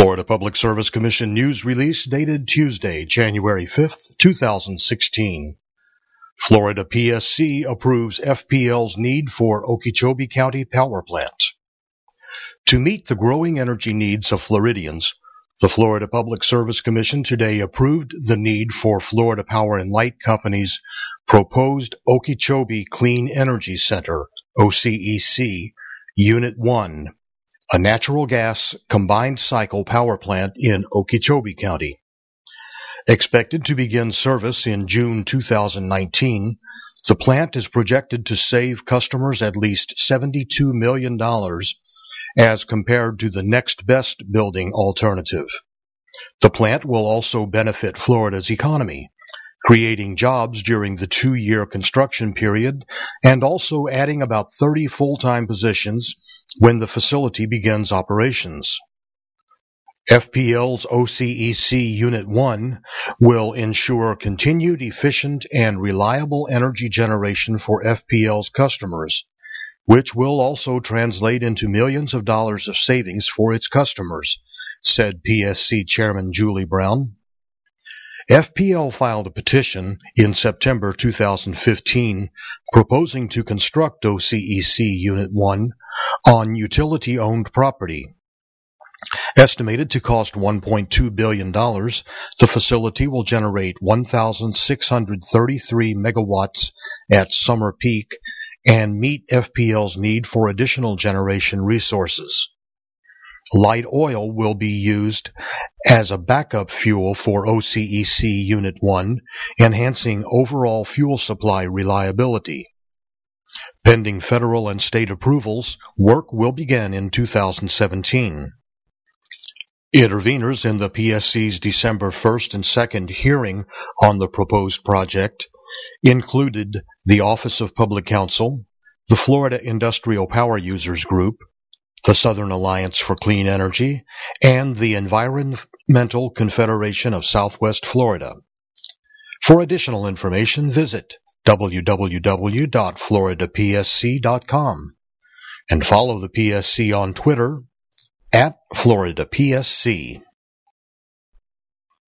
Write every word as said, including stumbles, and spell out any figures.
Florida Public Service Commission news release dated Tuesday, January fifth, two thousand sixteen. Florida P S C approves F P L's need for Okeechobee County Power Plant. To meet the growing energy needs of Floridians, the Florida Public Service Commission today approved the need for Florida Power and Light Company's proposed Okeechobee Clean Energy Center, O C E C, Unit one, a natural gas combined cycle power plant in Okeechobee County. Expected to begin service in June two thousand nineteen, the plant is projected to save customers at least seventy-two million dollars as compared to the next best building alternative. The plant will also benefit Florida's economy, creating jobs during the two-year construction period and also adding about thirty full-time positions when the facility begins operations. F P L's O C E C Unit one will ensure continued efficient and reliable energy generation for F P L's customers, which will also translate into millions of dollars of savings for its customers, said P S C Chairman Julie Brown. F P L filed a petition in September two thousand fifteen proposing to construct O C E C Unit one on utility-owned property. Estimated to cost one point two billion dollars, the facility will generate one thousand six hundred thirty-three megawatts at summer peak and meet F P L's need for additional generation resources. Light oil will be used as a backup fuel for O C E C Unit one, enhancing overall fuel supply reliability. Pending federal and state approvals, work will begin in two thousand seventeen. Interveners in the P S C's December first and second hearing on the proposed project included the Office of Public Counsel, the Florida Industrial Power Users Group, the Southern Alliance for Clean Energy, and the Environmental Confederation of Southwest Florida. For additional information, visit w w w dot florida p s c dot com and follow the P S C on Twitter at Florida P S C.